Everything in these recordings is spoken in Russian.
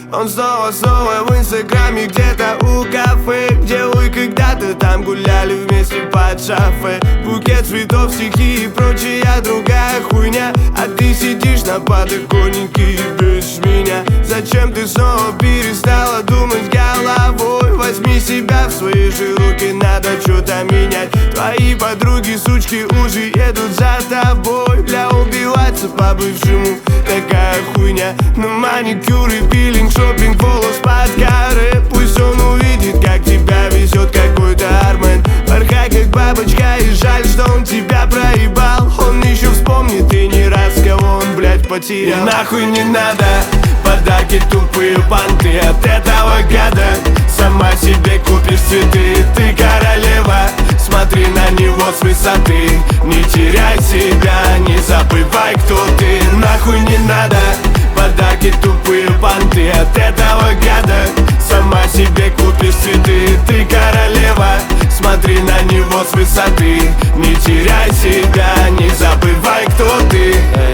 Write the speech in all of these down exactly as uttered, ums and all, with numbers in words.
Он снова-снова в инстаграме, где-то у кафе, где вы когда-то там гуляли вместе под шофе. Букет цветов, стихи и прочая другая хуйня, а ты сидишь на подоконнике и без меня. Зачем ты снова перестала думать головой? Возьми себя в свои же руки, надо что-то менять. Твои подруги, сучки, уже едут за тобой. Бля, убиваться по-бывшему такая хуйня. На маникюр и пилинг, шопинг, волос под каре. Пусть он увидит, как тебя везет какой-то армен. Порхай как бабочка, и жаль, что он тебя проебал. Он еще вспомнит и не раз, кого он, блядь, потерял. И нахуй не надо подарки, тупые понты от этого гада. Сама себе купишь цветы, ты королева. Смотри на него с высоты, не теряй себя, не забывай, кто ты. Нахуй не надо подарки, тупые понты от этого гада. Сама себе купишь цветы, ты королева. Смотри на него с высоты, не теряй себя, не забывай, кто ты.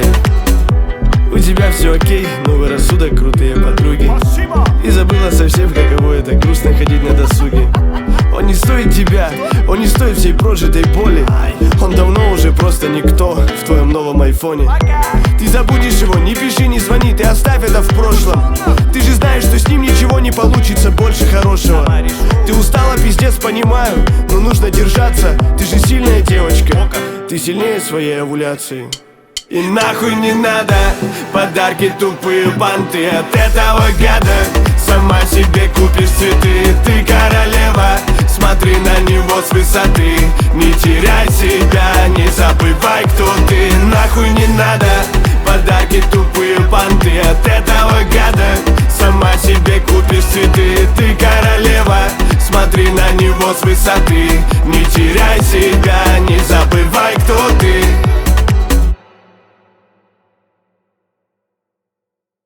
У тебя все окей, новый рассудок, крутые подруги. И забыла совсем, каково это грустно ходить на досуге. Он не стоит тебя, он не стоит всей прожитой боли. Он давно уже просто никто в твоем новом айфоне. Ты забудешь его, не пиши, не звони, ты оставь это в прошлом. Ты же знаешь, что с ним ничего не получится больше хорошего. Ты устала, пиздец, понимаю, но нужно держаться. Ты же сильная девочка, ты сильнее своей овуляции. И нахуй не надо подарки, тупые банты от этого гада. Сама себе купишь цветы, ты королева. Смотри на него с высоты, не теряй себя, не забывай, кто ты. Нахуй не надо подарки, тупые банты от этого гада. Сама себе купишь цветы, ты королева. Смотри на него с высоты, не теряй себя, не забывай, кто ты.